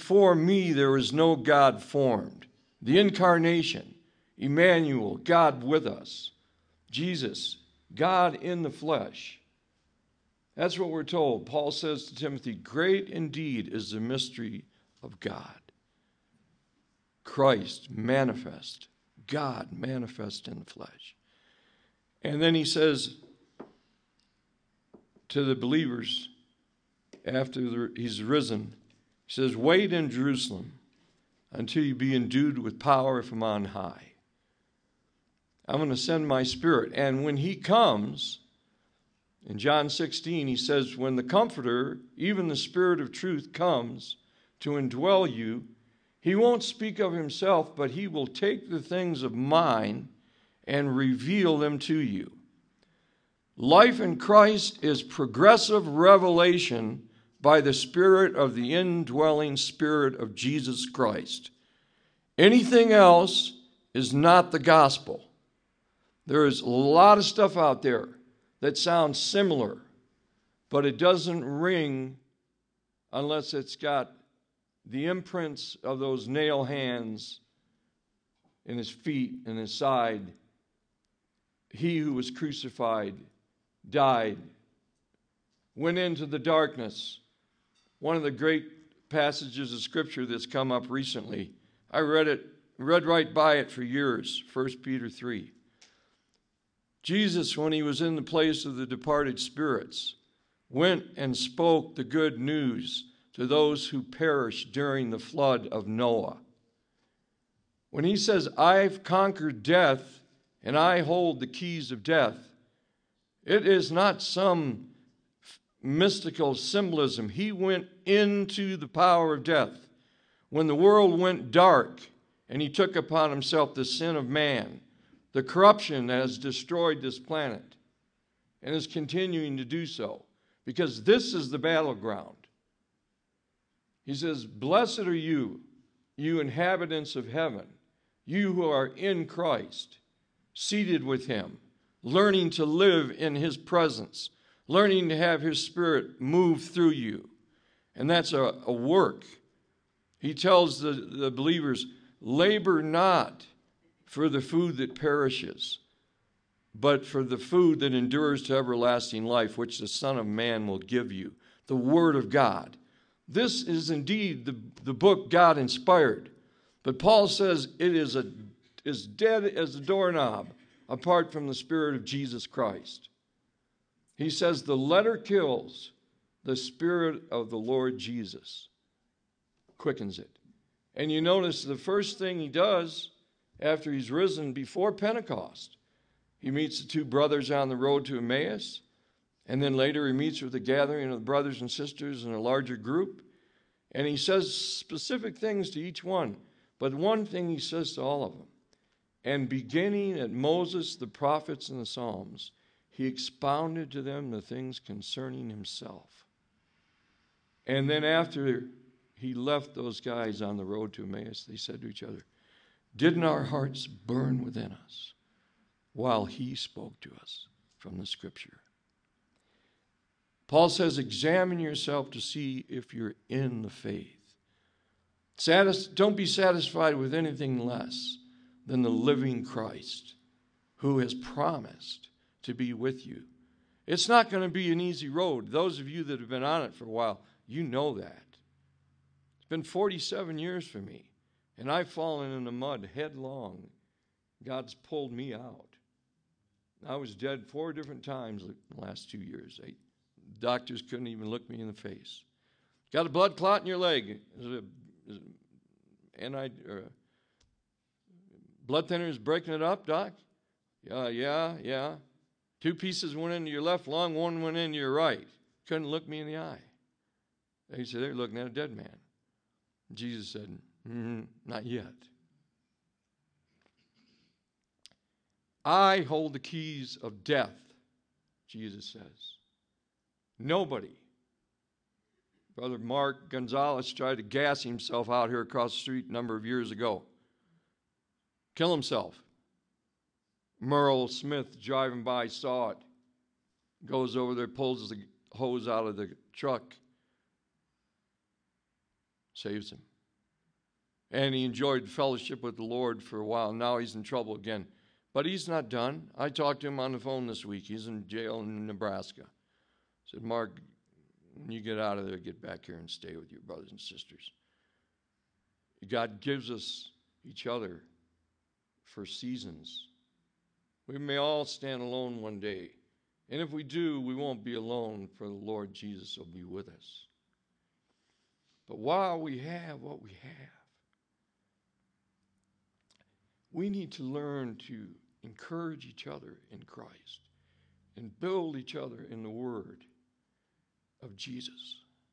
before me there is no God formed. The incarnation, Emmanuel, God with us. Jesus, God in the flesh. That's what we're told. Paul says to Timothy, great indeed is the mystery of God. Christ manifest, God manifest in the flesh. And then he says to the believers after he's risen, he says, wait in Jerusalem until you be endued with power from on high. I'm going to send my Spirit. And when he comes, in John 16, he says, when the Comforter, even the Spirit of truth, comes to indwell you, he won't speak of himself, but he will take the things of mine and reveal them to you. Life in Christ is progressive revelation by the Spirit of the indwelling Spirit of Jesus Christ. Anything else is not the gospel. There is a lot of stuff out there that sounds similar, but it doesn't ring unless it's got the imprints of those nail hands in his feet and his side. He who was crucified, died, went into the darkness. One of the great passages of Scripture that's come up recently, I read right by it for years, 1 Peter 3. Jesus, when he was in the place of the departed spirits, went and spoke the good news to those who perished during the flood of Noah. When he says, I've conquered death and I hold the keys of death, it is not some mystical symbolism. He went into the power of death. When the world went dark and he took upon himself the sin of man, the corruption that has destroyed this planet and is continuing to do so, because this is the battleground. He says, blessed are you, you inhabitants of heaven, you who are in Christ, seated with him, learning to live in his presence, learning to have his Spirit move through you. And that's a work. He tells the believers, labor not for the food that perishes, but for the food that endures to everlasting life, which the Son of Man will give you, the Word of God. This is indeed the book God inspired. But Paul says it is as dead as a doorknob apart from the Spirit of Jesus Christ. He says the letter kills, the Spirit of the Lord Jesus quickens it. And you notice the first thing he does after he's risen before Pentecost, he meets the two brothers on the road to Emmaus, and then later he meets with a gathering of brothers and sisters in a larger group, and he says specific things to each one. But one thing he says to all of them, and beginning at Moses, the prophets, and the Psalms, he expounded to them the things concerning himself. And then after he left those guys on the road to Emmaus, they said to each other, didn't our hearts burn within us while he spoke to us from the Scripture? Paul says, examine yourself to see if you're in the faith. Don't be satisfied with anything less than the living Christ who has promised to be with you. It's not going to be an easy road. Those of you that have been on it for a while, you know that. It's been 47 years for me, and I've fallen in the mud headlong. God's pulled me out. I was dead 4 different times in the last 2 years. Doctors couldn't even look me in the face. Got a blood clot in your leg. Blood thinner is breaking it up, Doc? Yeah. 2 pieces went into your left lung, 1 went into your right. Couldn't look me in the eye. They said, they're looking at a dead man. Jesus said, not yet. I hold the keys of death, Jesus says. Nobody. Brother Mark Gonzalez tried to gas himself out here across the street a number of years ago. Kill himself. Merle Smith driving by saw it. Goes over there, pulls the hose out of the truck. Saves him. And he enjoyed fellowship with the Lord for a while. Now he's in trouble again. But he's not done. I talked to him on the phone this week. He's in jail in Nebraska. I said, Mark, when you get out of there, get back here and stay with your brothers and sisters. God gives us each other for seasons. We may all stand alone one day. And if we do, we won't be alone, for the Lord Jesus will be with us. But while we have what we have, we need to learn to encourage each other in Christ and build each other in the Word of Jesus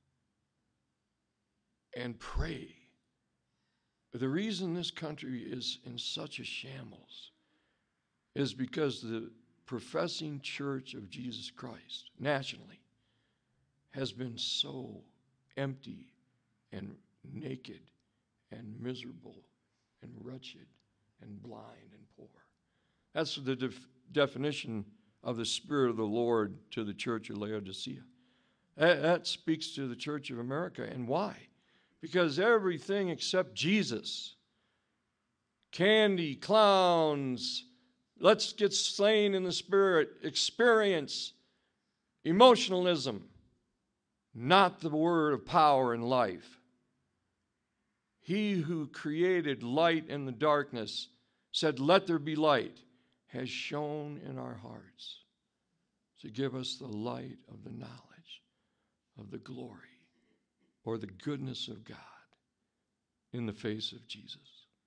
and pray. The reason this country is in such a shambles is because the professing church of Jesus Christ nationally has been so empty and naked and miserable and wretched and blind and poor. That's the definition of the Spirit of the Lord to the church of Laodicea. That speaks to the Church of America. And why? Because everything except Jesus, candy, clowns, let's get slain in the Spirit, experience, emotionalism, not the word of power and life. He who created light in the darkness said, let there be light, has shone in our hearts to give us the light of the knowledge of the glory or the goodness of God in the face of Jesus.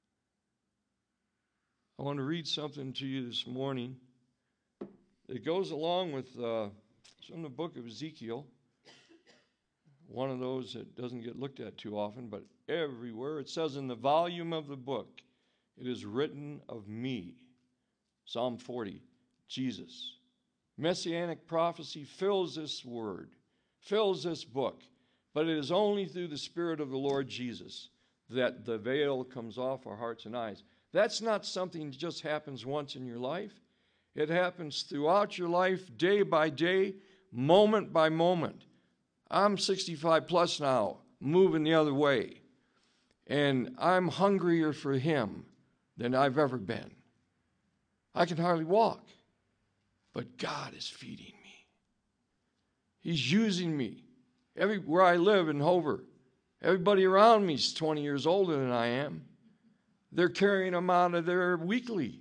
I want to read something to you this morning. It goes along with it's from the book of Ezekiel. One of those that doesn't get looked at too often, but everywhere. It says in the volume of the book, it is written of me. Psalm 40, Jesus. Messianic prophecy fills this word, fills this book, but it is only through the Spirit of the Lord Jesus that the veil comes off our hearts and eyes. That's not something that just happens once in your life. It happens throughout your life, day by day, moment by moment. I'm 65 plus now, moving the other way. And I'm hungrier for Him than I've ever been. I can hardly walk, but God is feeding me. He's using me. Everywhere I live in Hover, everybody around me is 20 years older than I am. They're carrying them out of there weekly.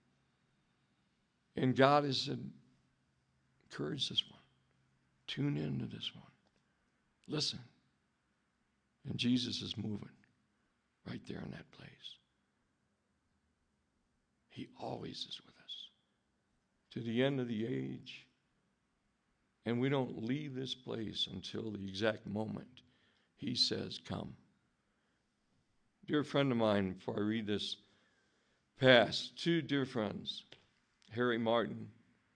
And God has encouraged this one. Tune into this one. Listen. And Jesus is moving right there in that place. He always is with us to the end of the age. And we don't leave this place until the exact moment He says, come. Dear friend of mine, before I read this past, two dear friends, Harry Martin,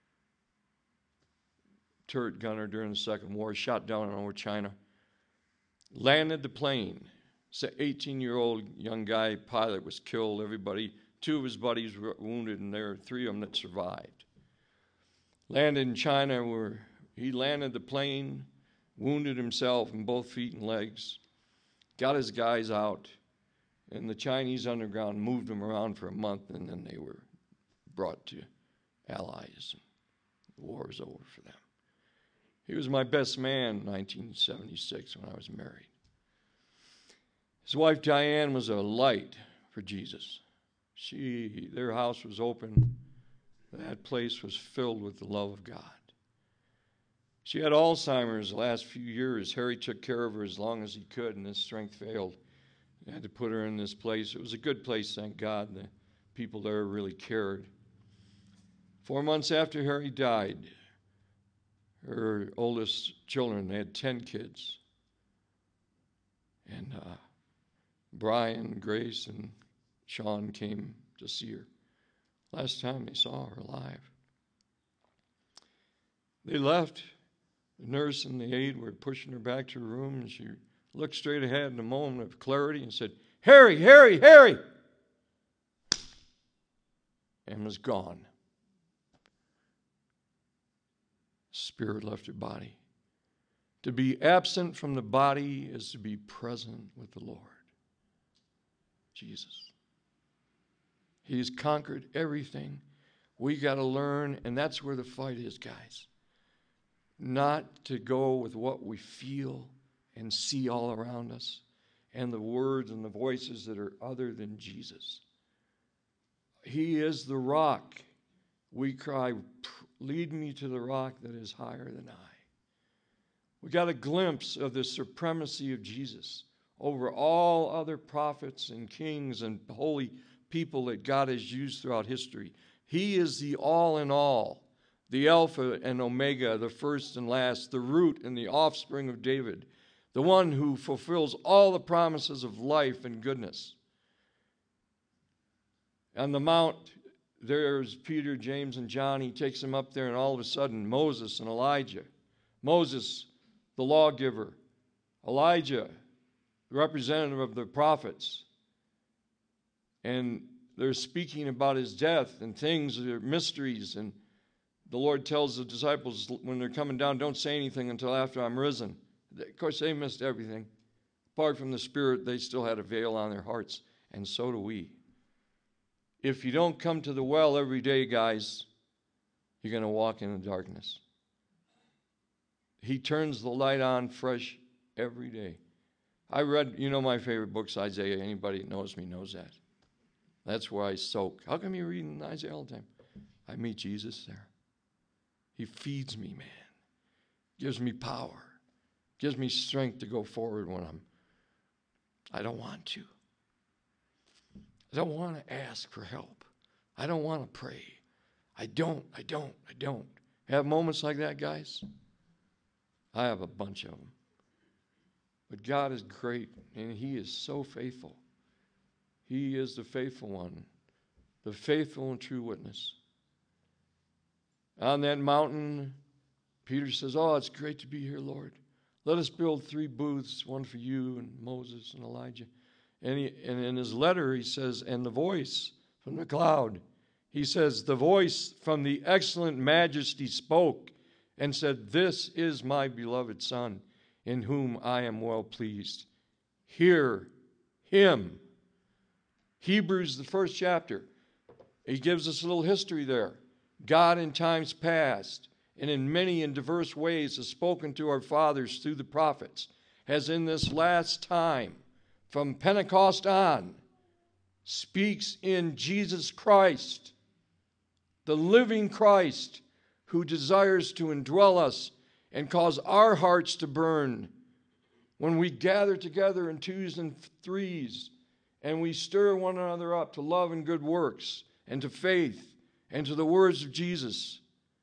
turret gunner during the Second War, shot down over China, landed the plane. It's an 18-year-old young guy, pilot, was killed. Everybody, two of his buddies were wounded, and there were three of them that survived. Landed in China where he landed the plane, wounded himself in both feet and legs, got his guys out, and the Chinese underground moved them around for a month, and then they were brought to Allies. The war was over for them. He was my best man in 1976 when I was married. His wife Diane was a light for Jesus. Their house was open. That place was filled with the love of God. She had Alzheimer's the last few years. Harry took care of her as long as he could, and his strength failed. They had to put her in this place. It was a good place, thank God. The people there really cared. 4 months after Harry died, her oldest children, they had 10 kids. And Brian, Grace, and Sean came to see her. Last time they saw her alive. They left. The nurse and the aide were pushing her back to her room, and she looked straight ahead in a moment of clarity and said, Harry, Harry, Harry! And was gone. Spirit left her body. To be absent from the body is to be present with the Lord. Jesus. He's conquered everything. We got to learn, and that's where the fight is, guys. Not to go with what we feel and see all around us and the words and the voices that are other than Jesus. He is the rock. We cry, lead me to the rock that is higher than I. We got a glimpse of the supremacy of Jesus over all other prophets and kings and holy people that God has used throughout history. He is the all in all, the Alpha and Omega, the first and last, the root and the offspring of David, the one who fulfills all the promises of life and goodness. On the mount, there's Peter, James, and John. He takes them up there, and all of a sudden, Moses and Elijah. Moses, the lawgiver. Elijah, the representative of the prophets. And they're speaking about his death and things that are mysteries. And the Lord tells the disciples when they're coming down, don't say anything until after I'm risen. Of course, they missed everything. Apart from the Spirit, they still had a veil on their hearts, and so do we. If you don't come to the well every day, guys, you're going to walk in the darkness. He turns the light on fresh every day. I read, my favorite book's Isaiah. Anybody that knows me knows that. That's where I soak. How come you're reading Isaiah all the time? I meet Jesus there. He feeds me, man. Gives me power. Gives me strength to go forward when I don't want to. I don't want to ask for help. I don't want to pray. I don't. Have moments like that, guys? I have a bunch of them. But God is great, and He is so faithful. He is the faithful one, the faithful and true witness. On that mountain, Peter says, oh, it's great to be here, Lord. Let us build 3 booths, one for you and Moses and Elijah. And in his letter, he says, and the voice from the cloud, he says, the voice from the excellent majesty spoke and said, this is my beloved Son, in whom I am well pleased. Hear him. Hebrews, the 1st chapter, he gives us a little history there. God in times past, and in many and diverse ways, has spoken to our fathers through the prophets, has in this last time, from Pentecost on, speaks in Jesus Christ, the living Christ, who desires to indwell us and cause our hearts to burn when we gather together in 2s and 3s and we stir one another up to love and good works and to faith and to the words of Jesus.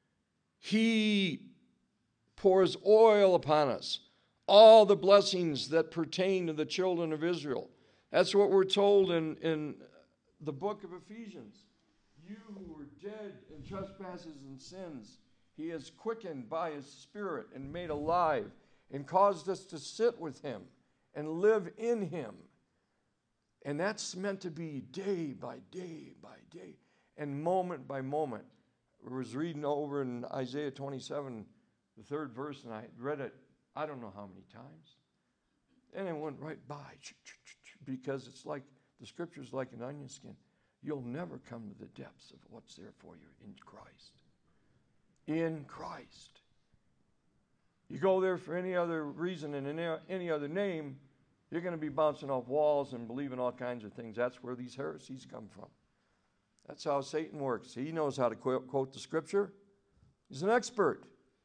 He pours oil upon us, all the blessings that pertain to the children of Israel. That's what we're told in the book of Ephesians. You who were dead in trespasses and sins, He has quickened by His Spirit and made alive and caused us to sit with Him and live in Him. And that's meant to be day by day by day and moment by moment. I was reading over in Isaiah 27, the 3rd verse, and I read it I don't know how many times. And it went right by because it's like the Scripture's like an onion skin. You'll never come to the depths of what's there for you in Christ. In Christ. You go there for any other reason and in any other name, you're going to be bouncing off walls and believing all kinds of things. That's where these heresies come from. That's how Satan works. He knows how to quote the Scripture. He's an expert.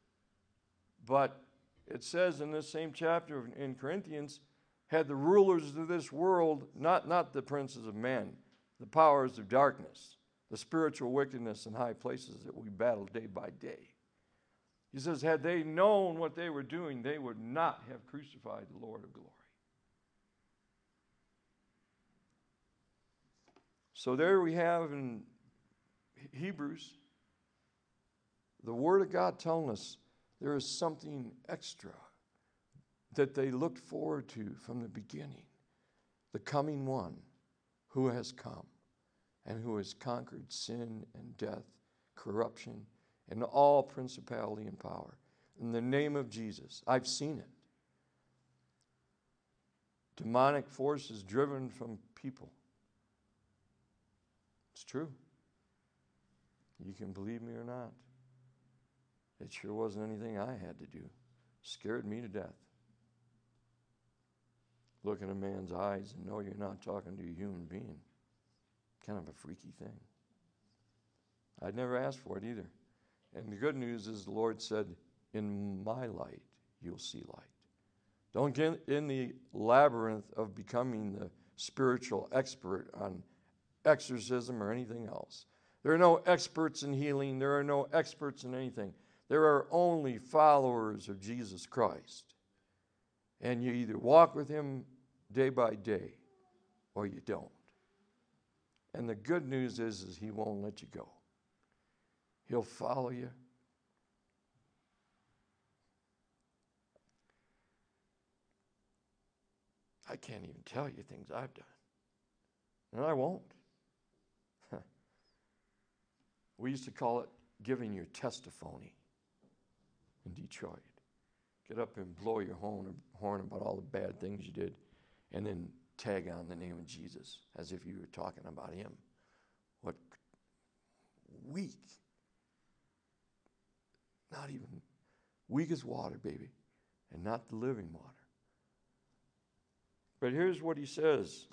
But it says in this same chapter in Corinthians, had the rulers of this world, not the princes of men, the powers of darkness, the spiritual wickedness in high places that we battle day by day. He says, had they known what they were doing, they would not have crucified the Lord of glory. So there we have in Hebrews, the Word of God telling us there is something extra that they looked forward to from the beginning. The coming one who has come and who has conquered sin and death, corruption, and all principality and power. In the name of Jesus, I've seen it. Demonic forces driven from people It's true. You can believe me or not. It sure wasn't anything I had to do. Scared me to death. Look in a man's eyes and know you're not talking to a human being. Kind of a freaky thing. I'd never asked for it either. And the good news is the Lord said, in my light, you'll see light. Don't get in the labyrinth of becoming the spiritual expert on exorcism or anything else. There are no experts in healing. There are no experts in anything. There are only followers of Jesus Christ. And you either walk with him day by day or you don't. And the good news is he won't let you go. He'll follow you. I can't even tell you things I've done. And I won't. We used to call it giving your testimony in Detroit. Get up and blow your horn about all the bad things you did, and then tag on the name of Jesus as if you were talking about him. What weak. Not even weak as water, baby, and not the living water. But here's what he says.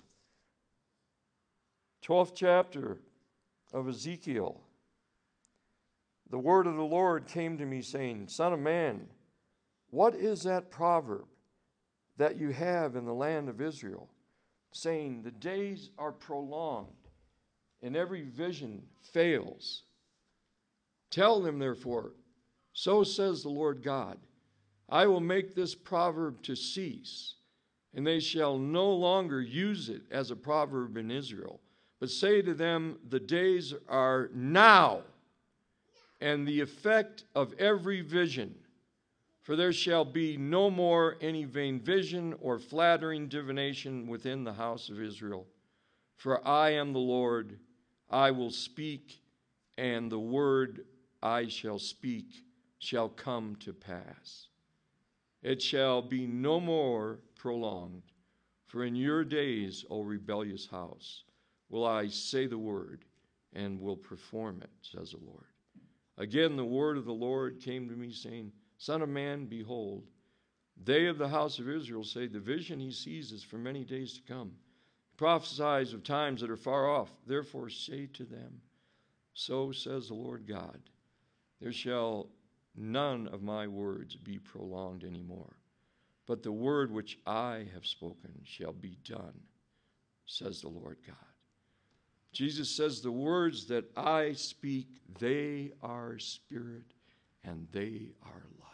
12th chapter of Ezekiel. The word of the Lord came to me saying, Son of man, what is that proverb that you have in the land of Israel, saying, the days are prolonged, and every vision fails? Tell them, therefore, so says the Lord God, I will make this proverb to cease, and they shall no longer use it as a proverb in Israel, but say to them, the days are now, and the effect of every vision. For there shall be no more any vain vision or flattering divination within the house of Israel. For I am the Lord, I will speak, and the word I shall speak shall come to pass. It shall be no more prolonged, for in your days, O rebellious house, will I say the word, and will perform it, says the Lord. Again, the word of the Lord came to me, saying, Son of man, behold, they of the house of Israel say, the vision he sees is for many days to come. He prophesies of times that are far off. Therefore say to them, so says the Lord God, there shall none of my words be prolonged anymore, but the word which I have spoken shall be done, says the Lord God. Jesus says, the words that I speak, they are spirit and they are life.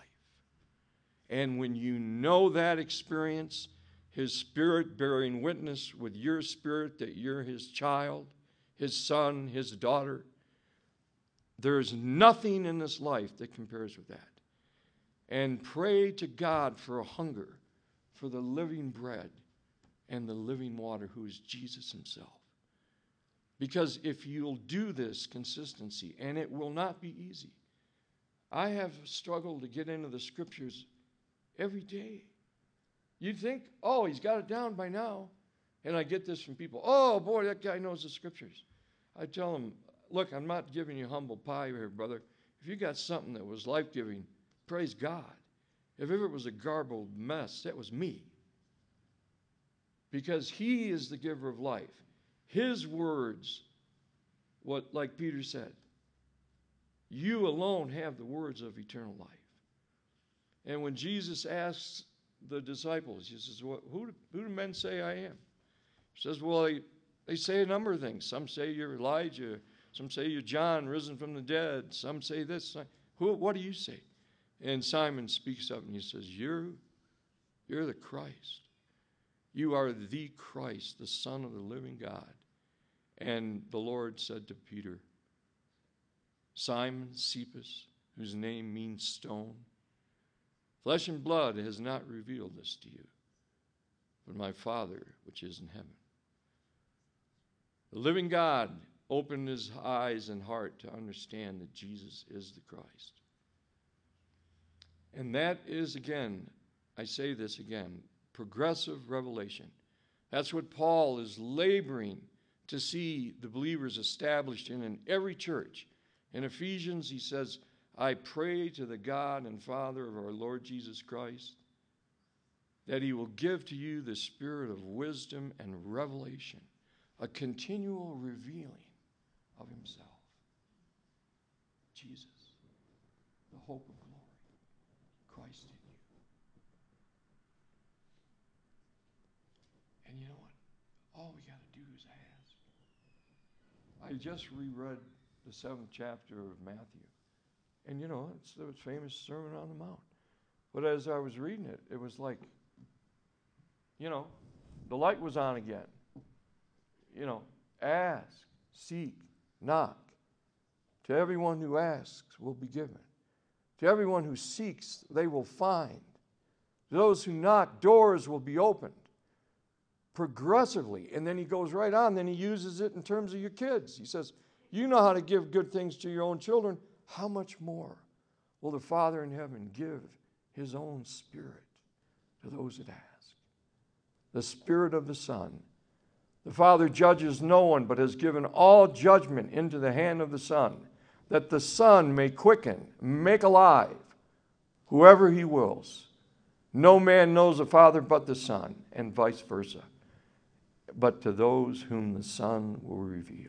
And when you know that experience, his spirit bearing witness with your spirit that you're his child, his son, his daughter, there's nothing in this life that compares with that. And pray to God for a hunger for the living bread and the living water, who is Jesus himself. Because if you'll do this consistency, and it will not be easy. I have struggled to get into the scriptures every day. You'd think, oh, he's got it down by now. And I get this from people. Oh, boy, that guy knows the scriptures. I tell him, look, I'm not giving you humble pie here, brother. If you got something that was life-giving, praise God. If ever it was a garbled mess, that was me. Because he is the giver of life. His words, like Peter said, you alone have the words of eternal life. And when Jesus asks the disciples, he says, well, who do men say I am? He says, well, they say a number of things. Some say you're Elijah. Some say you're John, risen from the dead. Some say this. What do you say? And Simon speaks up and he says, you're the Christ. You are the Christ, the Son of the living God. And the Lord said to Peter, Simon Cephas, whose name means stone, flesh and blood has not revealed this to you, but my Father which is in heaven. The living God opened his eyes and heart to understand that Jesus is the Christ. And that is, again, I say this again, progressive revelation. That's what Paul is laboring to see the believers established in every church. In Ephesians, he says, I pray to the God and Father of our Lord Jesus Christ that he will give to you the spirit of wisdom and revelation, a continual revealing of himself. Jesus, the hope of glory, Christ in you. And you know what? All we got to do is ask. I just reread the 7th chapter of Matthew. And you know, it's the famous Sermon on the Mount. But as I was reading it, it was like, you know, the light was on again. You know, ask, seek, knock. To everyone who asks will be given. To everyone who seeks, they will find. To those who knock, doors will be opened. Progressively. And then he goes right on. Then he uses it in terms of your kids. He says, you know how to give good things to your own children. How much more will the Father in heaven give his own Spirit to those that ask? The Spirit of the Son. The Father judges no one, but has given all judgment into the hand of the Son, that the Son may quicken, make alive, whoever he wills. No man knows the Father but the Son, and vice versa, but to those whom the Son will reveal.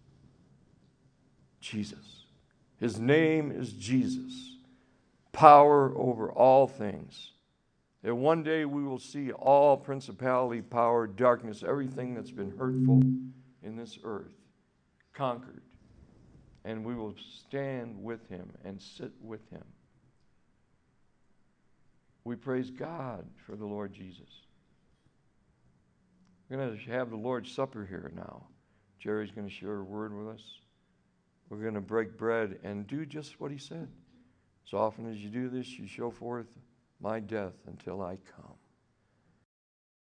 Jesus. His name is Jesus. Power over all things. That one day we will see all principality, power, darkness, everything that's been hurtful in this earth conquered. And we will stand with him and sit with him. We praise God for the Lord Jesus. We're going to have the Lord's Supper here now. Jerry's going to share a word with us. We're going to break bread and do just what he said. As often as you do this, you show forth my death until I come.